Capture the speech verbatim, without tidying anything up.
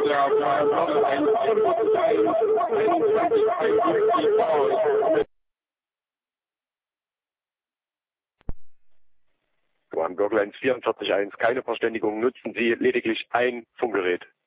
One Workline vierundvierzig eins, keine Verständigung, nutzen Sie lediglich ein Funkgerät.